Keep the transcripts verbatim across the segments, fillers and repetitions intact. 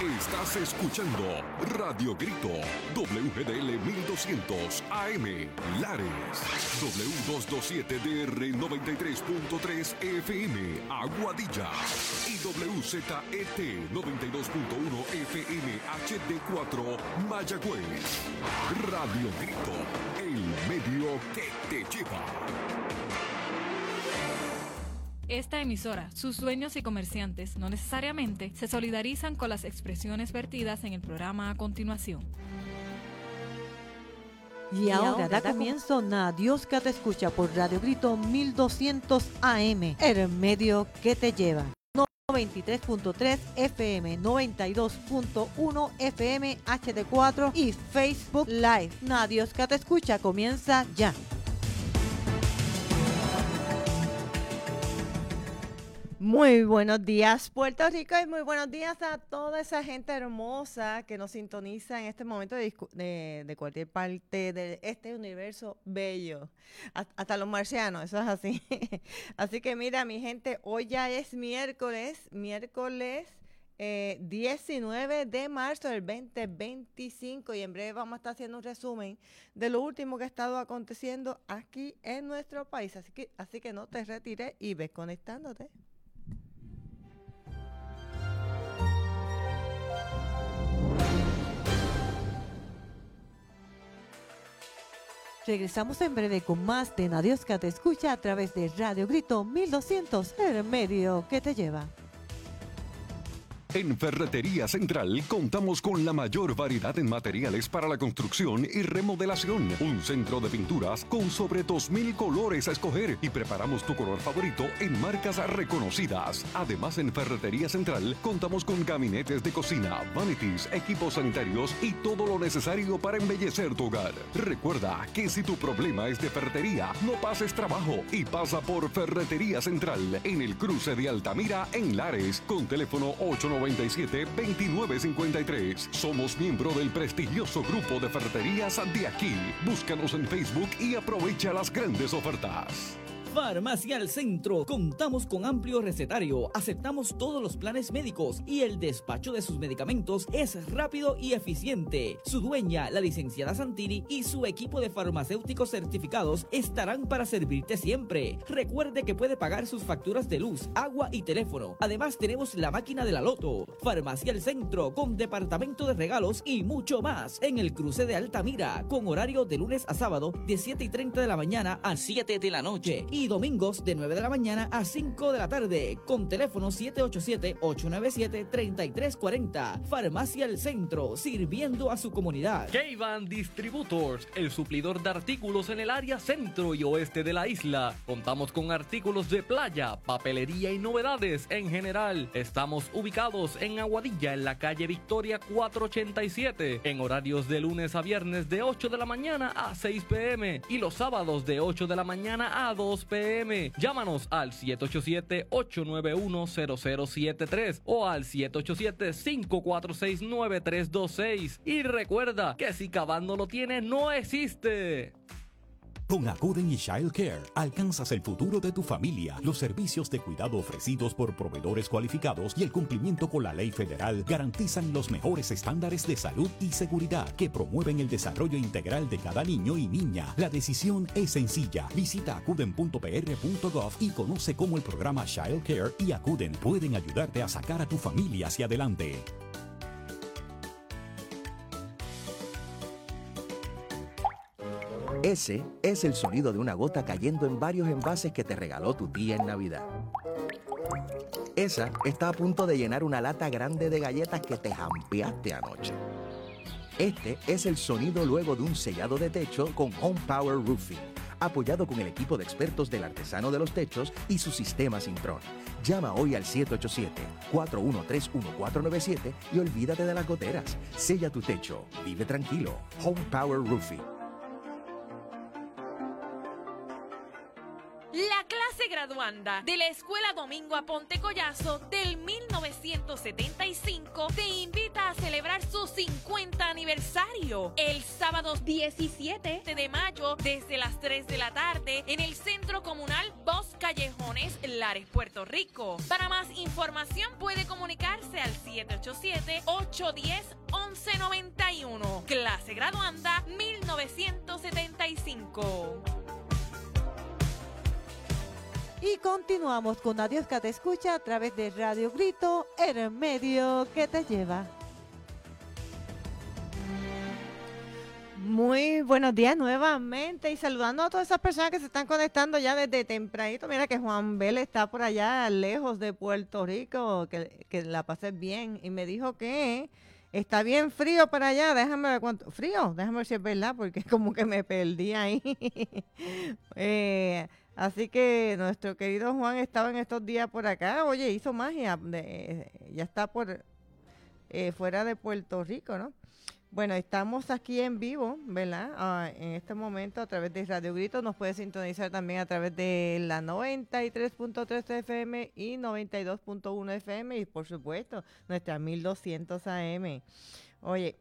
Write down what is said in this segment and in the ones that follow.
Estás escuchando Radio Grito, W G D L mil doscientos A M, Lares, W doscientos veintisiete D R noventa y tres punto tres F M, Aguadilla, y W Z E T noventa y dos punto uno F M H D cuatro, Mayagüez. Radio Grito, el medio que te lleva. Esta emisora, sus dueños y comerciantes no necesariamente se solidarizan con las expresiones vertidas en el programa a continuación. Y ahora da comienzo Na Dios que te escucha por Radio Grito mil doscientos A M, el medio que te lleva. noventa y tres punto tres F M, noventa y dos punto uno F M H D cuatro y Facebook Live. Na Dios que te escucha comienza ya. Muy buenos días, Puerto Rico, y muy buenos días a toda esa gente hermosa que nos sintoniza en este momento de, de, de cualquier parte de este universo bello. Hasta los marcianos, eso es así. Así que mira, mi gente, hoy ya es miércoles, miércoles eh, diecinueve de marzo del veinte veinticinco, y en breve vamos a estar haciendo un resumen de lo último que ha estado aconteciendo aquí en nuestro país. Así que, así que no te retires y ves conectándote. Regresamos en breve con más de Na Dios que te escucha a través de Radio Grito mil doscientos, el medio que te lleva. En Ferretería Central contamos con la mayor variedad en materiales para la construcción y remodelación. Un centro de pinturas con sobre dos mil colores a escoger y preparamos tu color favorito en marcas reconocidas. Además, en Ferretería Central contamos con gabinetes de cocina, vanities, equipos sanitarios y todo lo necesario para embellecer tu hogar. Recuerda que si tu problema es de ferretería, no pases trabajo y pasa por Ferretería Central en el cruce de Altamira en Lares con teléfono ocho noventa y siete, veintinueve cincuenta y tres. Somos miembro del prestigioso grupo de ferreterías de aquí. Búscanos en Facebook y aprovecha las grandes ofertas. Farmacia al Centro. Contamos con amplio recetario, aceptamos todos los planes médicos y el despacho de sus medicamentos es rápido y eficiente. Su dueña, la licenciada Santini, y su equipo de farmacéuticos certificados estarán para servirte siempre. Recuerde que puede pagar sus facturas de luz, agua y teléfono. Además, tenemos la máquina de la loto. Farmacia al Centro, con departamento de regalos y mucho más, en el cruce de Altamira, con horario de lunes a sábado de siete y treinta de la mañana a siete de la noche. Y domingos de nueve de la mañana a cinco de la tarde, con teléfono siete ocho siete, ocho nueve siete, tres tres cuatro cero. Farmacia El Centro, sirviendo a su comunidad. K-Van Distributors, el suplidor de artículos en el área centro y oeste de la isla. Contamos con artículos de playa, papelería y novedades en general. Estamos ubicados en Aguadilla, en la calle Victoria cuatrocientos ochenta y siete, en horarios de lunes a viernes de ocho de la mañana a seis pe eme y los sábados de ocho de la mañana a dos pe eme. Llámanos al siete ocho siete, ocho nueve uno, cero cero siete tres o al siete ocho siete, cinco cuatro seis, nueve tres dos seis. Y recuerda que si K-Van no lo tiene, no existe. Con Acuden y Child Care alcanzas el futuro de tu familia. Los servicios de cuidado ofrecidos por proveedores cualificados y el cumplimiento con la ley federal garantizan los mejores estándares de salud y seguridad que promueven el desarrollo integral de cada niño y niña. La decisión es sencilla. Visita acuden punto p r punto gov y conoce cómo el programa Child Care y Acuden pueden ayudarte a sacar a tu familia hacia adelante. Ese es el sonido de una gota cayendo en varios envases que te regaló tu tía en Navidad. Esa está a punto de llenar una lata grande de galletas que te jampeaste anoche. Este es el sonido luego de un sellado de techo con Home Power Roofing, apoyado con el equipo de expertos del artesano de los techos y su sistema Sintron. Llama hoy al siete ocho siete, cuatro uno tres, uno cuatro nueve siete y olvídate de las goteras. Sella tu techo. Vive tranquilo. Home Power Roofing. La clase graduanda de la Escuela Domingo Aponte Collazo del mil novecientos setenta y cinco te invita a celebrar su cincuenta aniversario el sábado diecisiete de mayo desde las tres de la tarde en el Centro Comunal Bos Callejones, Lares, Puerto Rico. Para más información puede comunicarse al siete ocho siete, ocho uno cero, once noventa y uno. Clase graduanda mil novecientos setenta y cinco. Y continuamos con Adiós que te escucha a través de Radio Grito, el medio que te lleva. Muy buenos días nuevamente y saludando a todas esas personas que se están conectando ya desde tempranito. Mira que Juan Vélez está por allá lejos de Puerto Rico, que, que la pases bien. Y me dijo que está bien frío para allá. Déjame ver cuánto. ¿Frío? Déjame ver si es verdad, porque como que me perdí ahí. eh, así que nuestro querido Juan estaba en estos días por acá. Oye, hizo magia. De, ya está por eh, fuera de Puerto Rico, ¿no? Bueno, estamos aquí en vivo, ¿verdad? Uh, en este momento a través de Radio Grito. Nos puede sintonizar también a través de la noventa y tres punto tres F M y noventa y dos punto uno F M y, por supuesto, nuestra mil doscientos A M. Oye,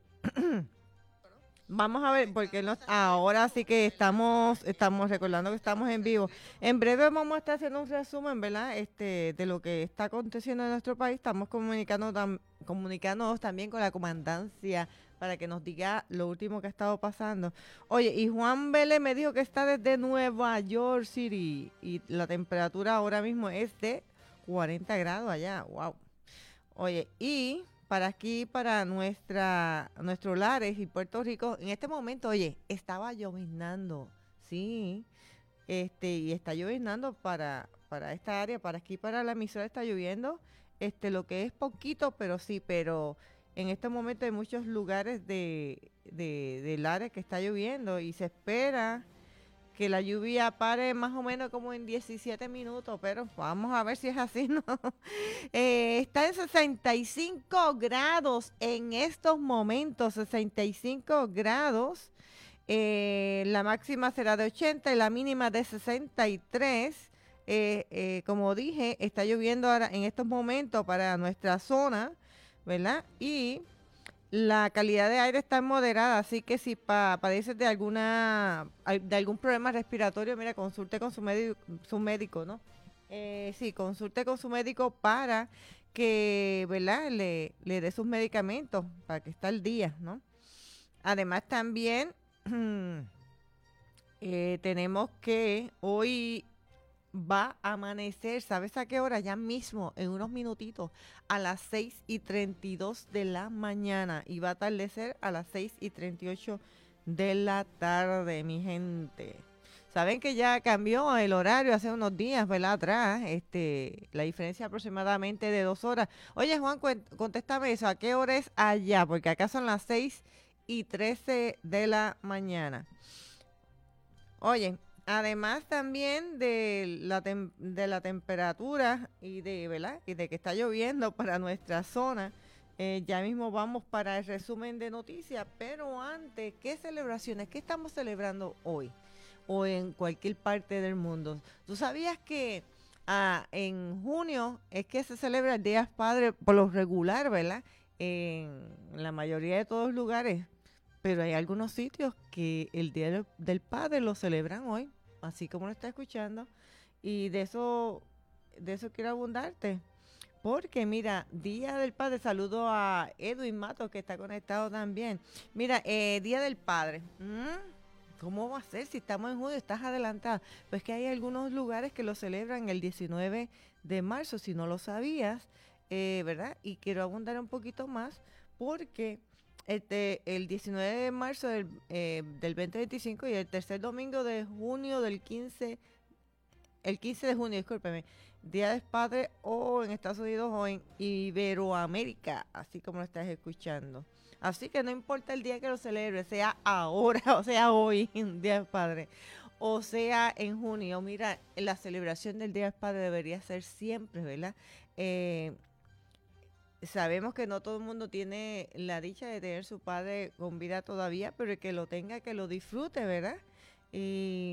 vamos a ver, porque nos, ahora sí que estamos estamos recordando que estamos en vivo. En breve vamos a estar haciendo un resumen, ¿verdad? Este, de lo que está aconteciendo en nuestro país. Estamos comunicando tam, comunicándonos también con la comandancia para que nos diga lo último que ha estado pasando. Oye, y Juan Vélez me dijo que está desde Nueva York City y la temperatura ahora mismo es de cuarenta grados allá. Wow. Oye, y para aquí, para nuestra nuestros lares y Puerto Rico, en este momento, oye, estaba lloviznando, sí, este, y está lloviznando para, para esta área, para aquí, para la emisora está lloviendo, este, lo que es poquito, pero sí, pero en este momento hay muchos lugares de, de, del área que está lloviendo y se espera que la lluvia pare más o menos como en diecisiete minutos, pero vamos a ver si es así, ¿no? Eh, está en sesenta y cinco grados en estos momentos, sesenta y cinco grados. Eh, la máxima será de ochenta y la mínima de sesenta y tres. Eh, eh, como dije, está lloviendo ahora en estos momentos para nuestra zona, ¿verdad? Y la calidad de aire está moderada, así que si pa, padeces de alguna de algún problema respiratorio, mira, consulte con su médico, su médico, ¿no? Eh, sí, consulte con su médico para que, ¿verdad? Le, le dé sus medicamentos para que esté al día, ¿no? Además también eh, tenemos que hoy va a amanecer, ¿sabes a qué hora? Ya mismo, en unos minutitos, a las seis y treinta y dos de la mañana. Y va a atardecer a las seis y treinta y ocho de la tarde, mi gente. Saben que ya cambió el horario hace unos días, ¿verdad? Atrás, este, la diferencia aproximadamente de dos horas. Oye, Juan, contéstame eso, ¿a qué hora es allá? Porque acá son las seis y trece de la mañana. Oye, además también de la, tem- de la temperatura y de, ¿verdad? Y de que está lloviendo para nuestra zona, eh, ya mismo vamos para el resumen de noticias, pero antes, ¿qué celebraciones? ¿Qué estamos celebrando hoy o en cualquier parte del mundo? ¿Tú sabías que ah, en junio es que se celebra el Día del Padre por lo regular, ¿verdad? En la mayoría de todos los lugares, pero hay algunos sitios que el Día del Padre lo celebran hoy, así como lo está escuchando, y de eso de eso quiero abundarte, porque mira, Día del Padre, saludo a Edwin Matos que está conectado también. Mira, eh, Día del Padre, ¿Mm? ¿cómo va a ser si estamos en junio? Estás adelantada. Pues que hay algunos lugares que lo celebran el diecinueve de marzo, si no lo sabías, eh, ¿verdad? Y quiero abundar un poquito más, porque Este, el diecinueve de marzo del, eh, del veinte veinticinco y el tercer domingo de junio del quince, el quince de junio, discúlpeme, Día del Padre o en Estados Unidos o en Iberoamérica, así como lo estás escuchando. Así que no importa el día que lo celebre, sea ahora o sea hoy, Día del Padre, o sea en junio. Mira, la celebración del Día del Padre debería ser siempre, ¿verdad? Eh, Sabemos que no todo el mundo tiene la dicha de tener su padre con vida todavía, pero el que lo tenga, que lo disfrute, ¿verdad? Y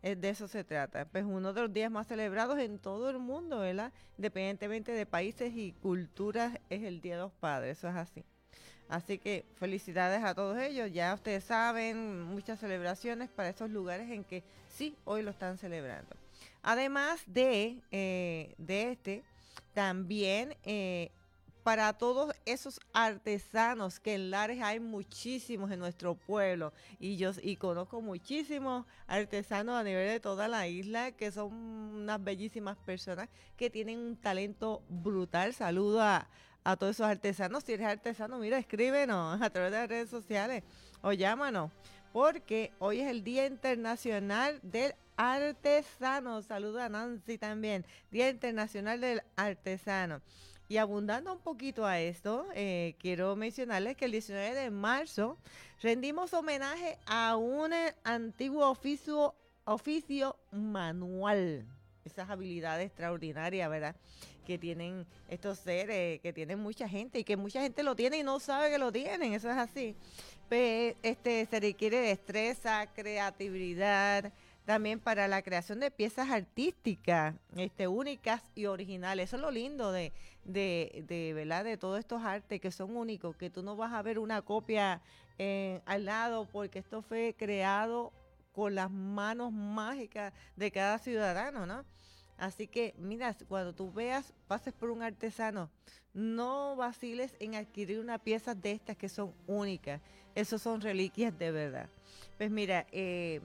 eh, de eso se trata. Pues uno de los días más celebrados en todo el mundo, ¿verdad? Independientemente de países y culturas, es el Día de los Padres, eso es así. Así que felicidades a todos ellos. Ya ustedes saben, muchas celebraciones para esos lugares en que sí, hoy lo están celebrando. Además de, eh, de este, también eh, para todos esos artesanos, que en Lares hay muchísimos en nuestro pueblo, y yo y conozco muchísimos artesanos a nivel de toda la isla, que son unas bellísimas personas que tienen un talento brutal. Saludo a, a todos esos artesanos. Si eres artesano, mira, escríbenos a través de las redes sociales o llámanos, porque hoy es el Día Internacional del Artesano. Saludo a Nancy también, Día Internacional del Artesano. Y abundando un poquito a esto, eh, quiero mencionarles que el diecinueve de marzo rendimos homenaje a un eh, antiguo oficio, oficio manual. Esas habilidades extraordinarias, ¿verdad?, que tienen estos seres, que tienen mucha gente y que mucha gente lo tiene y no sabe que lo tienen. Eso es así. Pues, este, se requiere destreza, creatividad, también para la creación de piezas artísticas, este, únicas y originales. Eso es lo lindo de, de, de, ¿verdad?, de todos estos artes que son únicos, que tú no vas a ver una copia eh, al lado, porque esto fue creado con las manos mágicas de cada ciudadano, ¿no? Así que, mira, cuando tú veas, pases por un artesano, no vaciles en adquirir una pieza de estas que son únicas. Esos son reliquias de verdad. Pues mira, eh,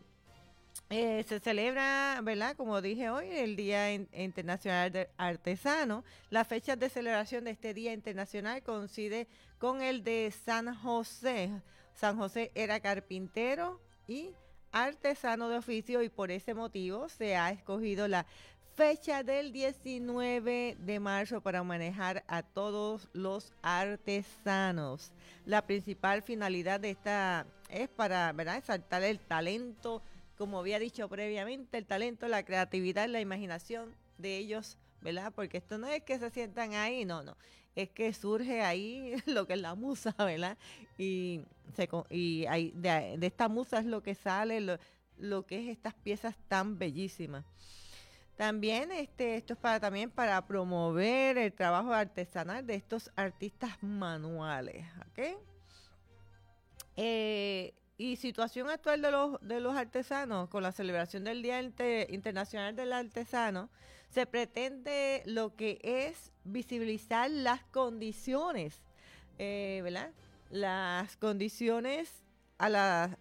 Eh, se celebra, ¿verdad?, como dije hoy, el Día In- Internacional del Artesano. La fecha de celebración de este Día Internacional coincide con el de San José. San José era carpintero y artesano de oficio, y por ese motivo se ha escogido la fecha del diecinueve de marzo para manejar a todos los artesanos. La principal finalidad de esta es para, ¿verdad?, exaltar el talento, como había dicho previamente, el talento, la creatividad, la imaginación de ellos, ¿verdad? Porque esto no es que se sientan ahí, no, no. Es que surge ahí lo que es la musa, ¿verdad? Y, se, y hay, de, de esta musa es lo que sale, lo, lo que es estas piezas tan bellísimas. También este, esto es para, también para promover el trabajo artesanal de estos artistas manuales, ¿ok? Eh... Y situación actual de los, de los artesanos, con la celebración del Día Inter, Internacional del Artesano, se pretende lo que es visibilizar las condiciones, eh, ¿verdad? Las condiciones a la,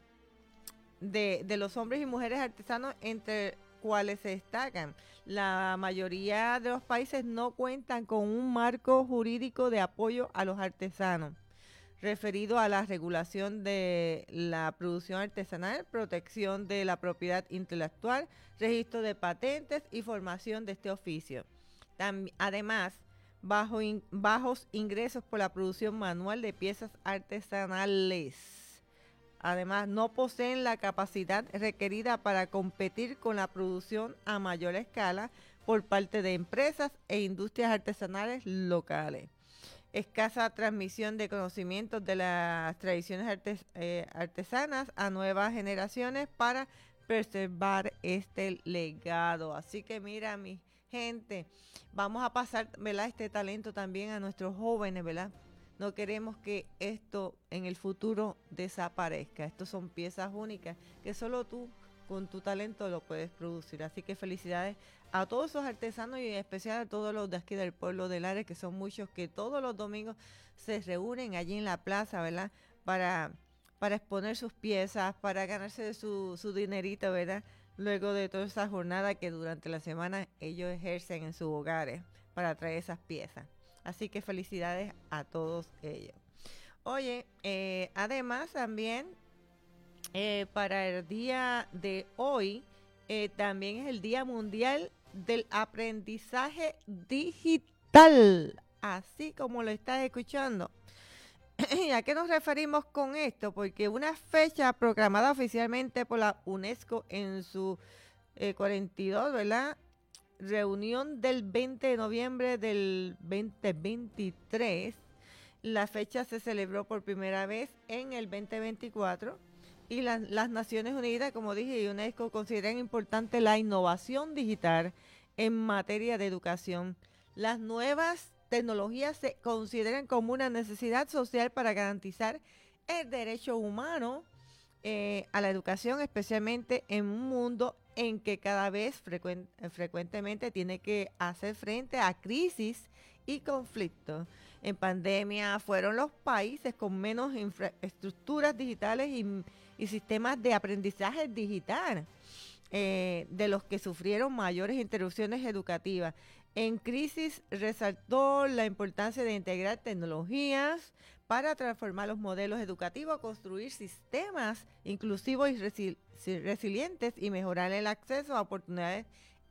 de, de los hombres y mujeres artesanos, entre cuales se destacan. La mayoría de los países no cuentan con un marco jurídico de apoyo a los artesanos, referido a la regulación de la producción artesanal, protección de la propiedad intelectual, registro de patentes y formación de este oficio. Tam- además, bajo in- bajos ingresos por la producción manual de piezas artesanales. Además, no poseen la capacidad requerida para competir con la producción a mayor escala por parte de empresas e industrias artesanales locales. Escasa transmisión de conocimientos de las tradiciones artes, eh, artesanas a nuevas generaciones para preservar este legado. Así que mira, mi gente, vamos a pasar, ¿verdad?, este talento también a nuestros jóvenes, ¿verdad? No queremos que esto en el futuro desaparezca. Estos son piezas únicas que solo tú con tu talento lo puedes producir. Así que felicidades a todos esos artesanos y en especial a todos los de aquí del pueblo de Lares, que son muchos, que todos los domingos se reúnen allí en la plaza, ¿verdad?, para, para exponer sus piezas, para ganarse su, su dinerito, ¿verdad?, luego de toda esa jornada que durante la semana ellos ejercen en sus hogares para traer esas piezas. Así que felicidades a todos ellos. Oye, eh, además también eh, para el día de hoy, eh, también es el Día Mundial del Aprendizaje Digital, así como lo estás escuchando. ¿A qué nos referimos con esto? Porque una fecha proclamada oficialmente por la UNESCO en su eh, cuarenta y dos, ¿verdad?, reunión del veinte de noviembre del veinte veintitrés, la fecha se celebró por primera vez en el veinte veinticuatro y la, las Naciones Unidas, como dije, y UNESCO consideran importante la innovación digital en materia de educación. Las nuevas tecnologías se consideran como una necesidad social para garantizar el derecho humano eh, a la educación, especialmente en un mundo en que cada vez frecuen, frecuentemente tiene que hacer frente a crisis y conflictos. En pandemia fueron los países con menos infraestructuras digitales y, y sistemas de aprendizaje digital eh, de los que sufrieron mayores interrupciones educativas. En crisis resaltó la importancia de integrar tecnologías para transformar los modelos educativos, construir sistemas inclusivos y resi- resilientes y mejorar el acceso a oportunidades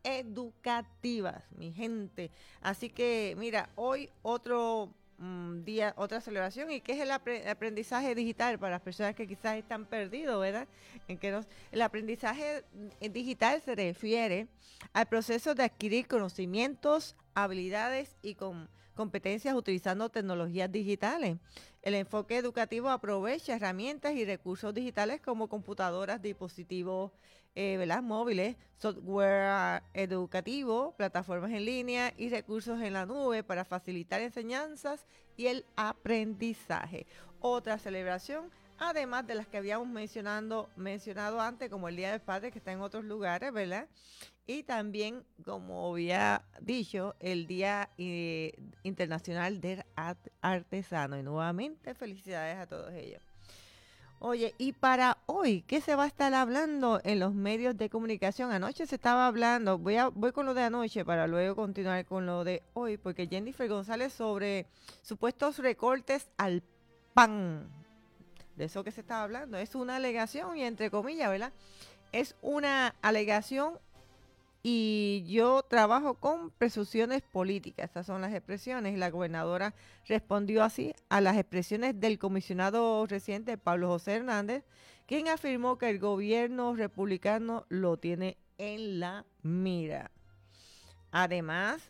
educativas, mi gente. Así que, mira, hoy otro um, día, otra celebración, y que es el apre- aprendizaje digital para las personas que quizás están perdidos, ¿verdad? En que nos, el aprendizaje digital se refiere al proceso de adquirir conocimientos, habilidades y com- competencias utilizando tecnologías digitales. El enfoque educativo aprovecha herramientas y recursos digitales como computadoras, dispositivos eh, ¿verdad? móviles, software educativo, plataformas en línea y recursos en la nube para facilitar enseñanzas y el aprendizaje. Otra celebración, además de las que habíamos mencionado, mencionado antes, como el Día del Padre, que está en otros lugares, ¿verdad? Y también, como había dicho, el Día eh, Internacional del Artesano. Y nuevamente, felicidades a todos ellos. Oye, y para hoy, ¿qué se va a estar hablando en los medios de comunicación? Anoche se estaba hablando, voy a voy con lo de anoche para luego continuar con lo de hoy, porque Jennifer González sobre supuestos recortes al pan. De eso que se estaba hablando. Es una alegación y entre comillas, ¿verdad? Es una alegación y yo trabajo con presunciones políticas. Estas son las expresiones. La gobernadora respondió así a las expresiones del comisionado reciente, Pablo José Hernández, quien afirmó que el gobierno republicano lo tiene en la mira. Además,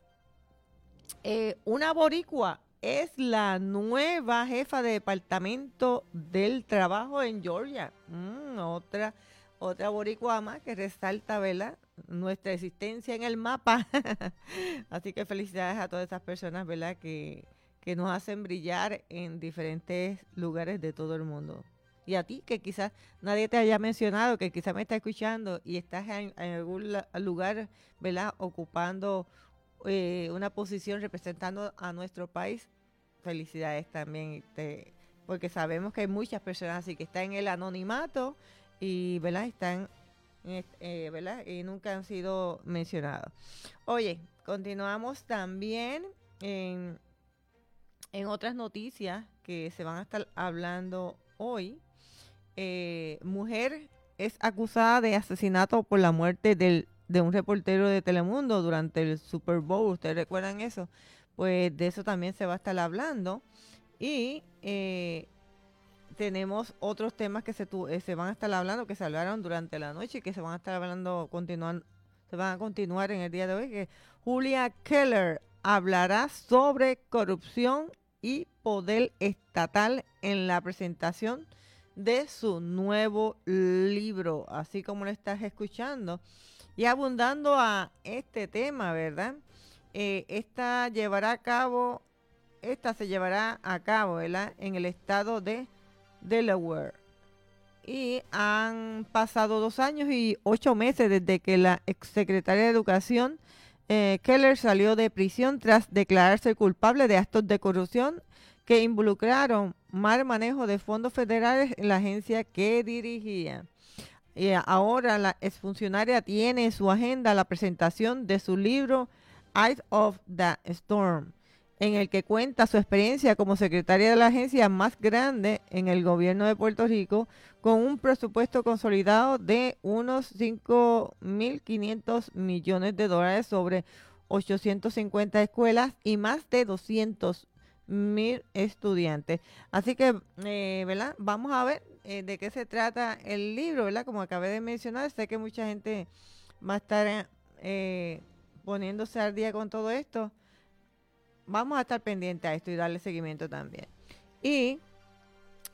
eh, una boricua es la nueva jefa de departamento del trabajo en Georgia. Mm, otra, otra boricua más que resalta, ¿verdad?, nuestra existencia en el mapa. Así que felicidades a todas esas personas, ¿verdad?, que, que nos hacen brillar en diferentes lugares de todo el mundo. Y a ti, que quizás nadie te haya mencionado, que quizás me está escuchando y estás en, en algún lugar, ¿verdad?, ocupando eh, una posición representando a nuestro país, felicidades también, te, porque sabemos que hay muchas personas así que están en el anonimato y, ¿verdad?, están Eh, ¿verdad? Y nunca han sido mencionados. Oye, continuamos también en, en otras noticias que se van a estar hablando hoy. Eh, mujer es acusada de asesinato por la muerte del, de un reportero de Telemundo durante el Super Bowl. ¿Ustedes recuerdan eso? Pues de eso también se va a estar hablando. Y eh, tenemos otros temas que se, tu, eh, se van a estar hablando, que se hablaron durante la noche y que se van a estar hablando, continuando, se van a continuar en el día de hoy, que Julia Keller hablará sobre corrupción y poder estatal en la presentación de su nuevo libro, así como lo estás escuchando. Y abundando a este tema, ¿verdad? Eh, esta llevará a cabo, esta se llevará a cabo, ¿verdad?, en el estado de Delaware. Y han pasado dos años y ocho meses desde que la exsecretaria de Educación eh, Keller salió de prisión tras declararse culpable de actos de corrupción que involucraron mal manejo de fondos federales en la agencia que dirigía. Y ahora la exfuncionaria tiene en su agenda la presentación de su libro Eyes of the Storm, en el que cuenta su experiencia como secretaria de la agencia más grande en el gobierno de Puerto Rico, con un presupuesto consolidado de unos cinco mil quinientos millones de dólares sobre ochocientas cincuenta escuelas y más de doscientos mil estudiantes. Así que, eh, ¿verdad? Vamos a ver eh, de qué se trata el libro, ¿verdad? Como acabé de mencionar, sé que mucha gente va a estar eh, poniéndose al día con todo esto. Vamos a estar pendientes a esto y darle seguimiento también. Y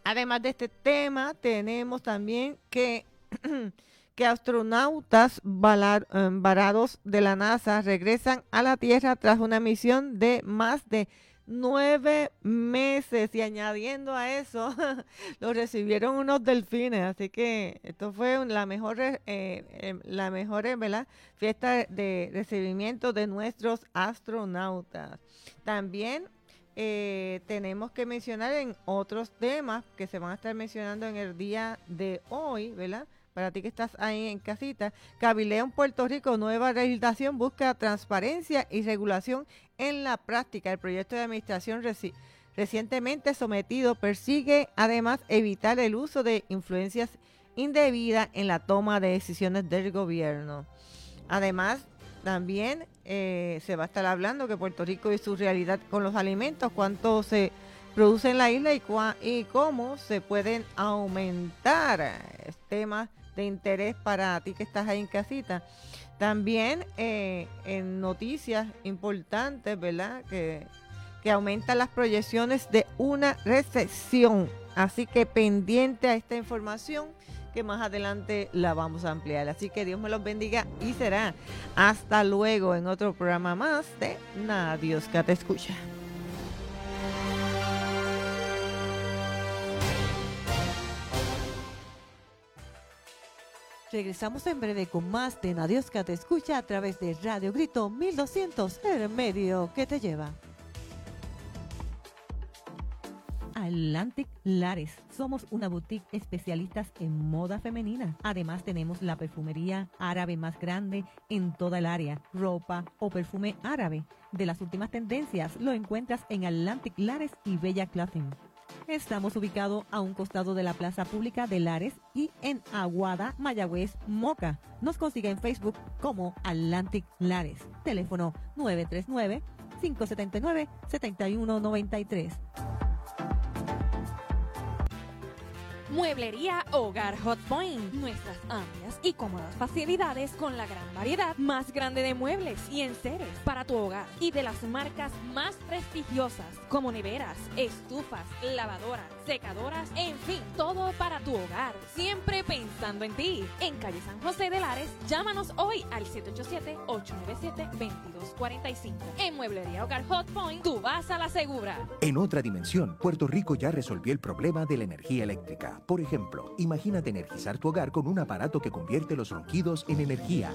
Además de este tema, tenemos también que, que astronautas valar, eh, varados de la NASA regresan a la Tierra tras una misión de más de nueve meses. Y añadiendo a eso, lo recibieron unos delfines. Así que esto fue la mejor, eh, eh, la mejor eh, ¿verdad? fiesta de recibimiento de nuestros astronautas. También Eh, tenemos que mencionar en otros temas que se van a estar mencionando en el día de hoy, ¿verdad? Para ti que estás ahí en casita, Cabileo en Puerto Rico, nueva legislación busca transparencia y regulación en la práctica. El proyecto de administración reci- recientemente sometido persigue además evitar el uso de influencias indebidas en la toma de decisiones del gobierno. Además, también eh, se va a estar hablando que Puerto Rico y su realidad con los alimentos, cuánto se produce en la isla y, cua- y cómo se pueden aumentar. Es tema de interés para ti que estás ahí en casita. También eh, en noticias importantes, ¿verdad? Que, que aumentan las proyecciones de una recesión. Así que pendiente a esta información, que más adelante la vamos a ampliar. Así que Dios me los bendiga y será hasta luego en otro programa más de Nada Dios que te escucha. Regresamos en breve con más de Nada Dios que te escucha a través de Radio Grito mil doscientos, el medio que te lleva. Atlantic Lares. Somos una boutique especialistas en moda femenina. Además tenemos la perfumería árabe más grande en toda el área. Ropa o perfume árabe de las últimas tendencias lo encuentras en Atlantic Lares y Bella Clothing. Estamos ubicados a un costado de la Plaza Pública de Lares y en Aguada, Mayagüez, Moca. Nos consigue en Facebook como Atlantic Lares. Teléfono nueve tres nueve, cinco siete nueve, siete uno nueve tres. Mueblería Hogar Hot Point. Nuestras amplias y cómodas facilidades con la gran variedad más grande de muebles y enseres para tu hogar y de las marcas más prestigiosas como neveras, estufas, lavadoras, secadoras, en fin, todo para tu hogar. Siempre pensando en ti. En calle San José de Lares, llámanos hoy al siete ocho siete, ocho nueve siete, dos dos cuatro cinco. En Mueblería Hogar Hot Point, tú vas a la segura. En otra dimensión, Puerto Rico ya resolvió el problema de la energía eléctrica. Por ejemplo, imagínate energizar tu hogar con un aparato que convierte los ronquidos en energía.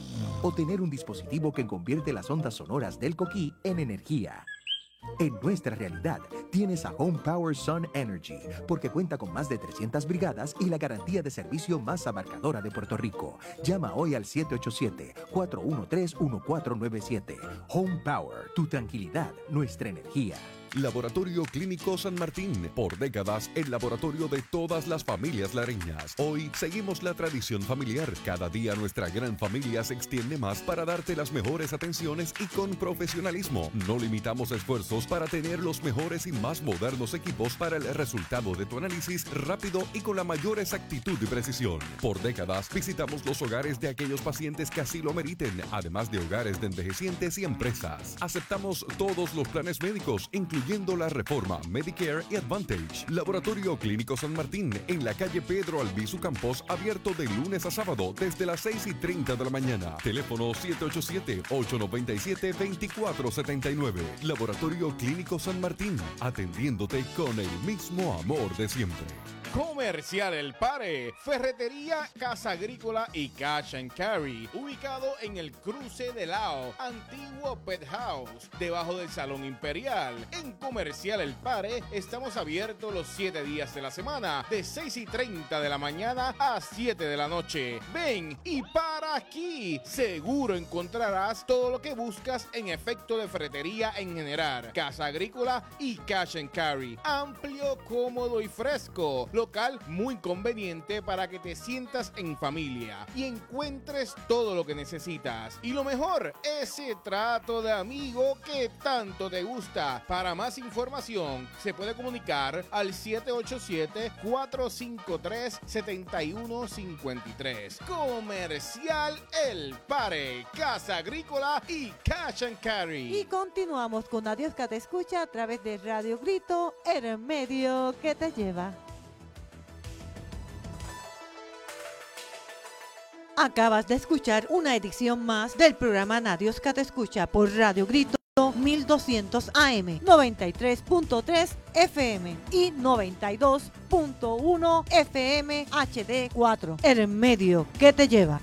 O tener un dispositivo que convierte las ondas sonoras del coquí en energía. En nuestra realidad, tienes a Home Power Sun Energy, porque cuenta con más de trescientas brigadas y la garantía de servicio más abarcadora de Puerto Rico. Llama hoy al siete ocho siete, cuatro uno tres, uno cuatro nueve siete. Home Power, tu tranquilidad, nuestra energía. Laboratorio Clínico San Martín, por décadas el laboratorio de todas las familias lareñas. Hoy seguimos la tradición familiar. Cada día nuestra gran familia se extiende más para darte las mejores atenciones y con profesionalismo. No limitamos esfuerzos para tener los mejores y más modernos equipos para el resultado de tu análisis rápido y con la mayor exactitud y precisión. Por décadas visitamos los hogares de aquellos pacientes que así lo meriten, además de hogares de envejecientes y empresas. Aceptamos todos los planes médicos, incluyendo la Reforma, Medicare y Advantage. Laboratorio Clínico San Martín, en la calle Pedro Albizu Campos, abierto de lunes a sábado desde las seis y treinta de la mañana. Teléfono siete ocho siete, ocho nueve siete, dos cuatro siete nueve. Laboratorio Clínico San Martín, atendiéndote con el mismo amor de siempre. Comercial El Pare, Ferretería, Casa Agrícola y Cash and Carry, ubicado en el cruce de Lao, antiguo Pet House, debajo del Salón Imperial. En Comercial El Pare estamos abiertos los siete días de la semana, de seis y treinta de la mañana a siete de la noche. Ven y para aquí, seguro encontrarás todo lo que buscas en efecto de ferretería en general, Casa Agrícola y Cash and Carry. Amplio, cómodo y fresco. Local muy conveniente para que te sientas en familia y encuentres todo lo que necesitas. Y lo mejor, ese trato de amigo que tanto te gusta. Para más información, se puede comunicar al siete ocho siete, cuatro cinco tres, siete uno cinco tres. Comercial El Pare, Casa Agrícola y Cash and Carry. Y continuamos con Adiós que te escucha a través de Radio Grito, el medio que te lleva. Acabas de escuchar una edición más del programa Nadios que te escucha por Radio Grito mil doscientos A M, noventa y tres punto tres F M y noventa y dos punto uno F M H D cuatro. El medio que te lleva.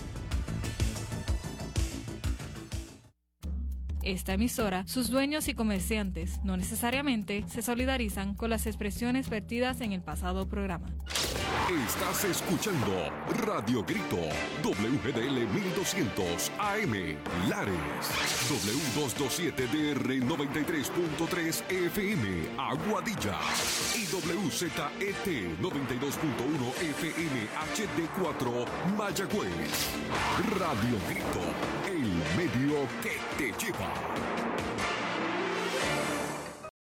Esta emisora, sus dueños y comerciantes no necesariamente se solidarizan con las expresiones vertidas en el pasado programa. Estás escuchando Radio Grito, W G D L mil doscientos A M, Lares, W doscientos veintisiete D R noventa y tres punto tres F M, Aguadilla, y W Z E T noventa y dos punto uno F M H D cuatro, Mayagüez. Radio Grito, el medio que te lleva.